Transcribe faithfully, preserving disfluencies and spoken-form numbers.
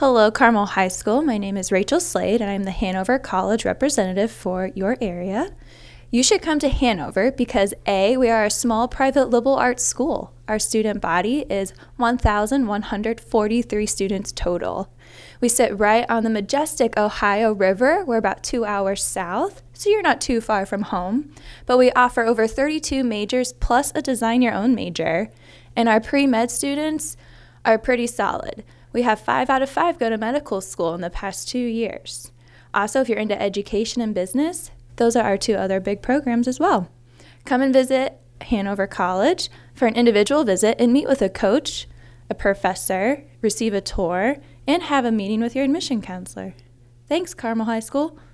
Hello, Carmel High School. My name is Rachel Slade, and I'm the Hanover College representative for your area. You should come to Hanover because A, we are a small private liberal arts school. Our student body is one thousand one hundred forty-three students total. We sit right on the majestic Ohio River. We're about two hours south, so you're not too far from home. But we offer over thirty-two majors plus a design your own major. And our pre-med students are pretty solid. We have five out of five go to medical school in the past two years. Also, if you're into education and business, those are our two other big programs as well. Come and visit Hanover College for an individual visit and meet with a coach, a professor, receive a tour, and have a meeting with your admission counselor. Thanks, Carmel High School.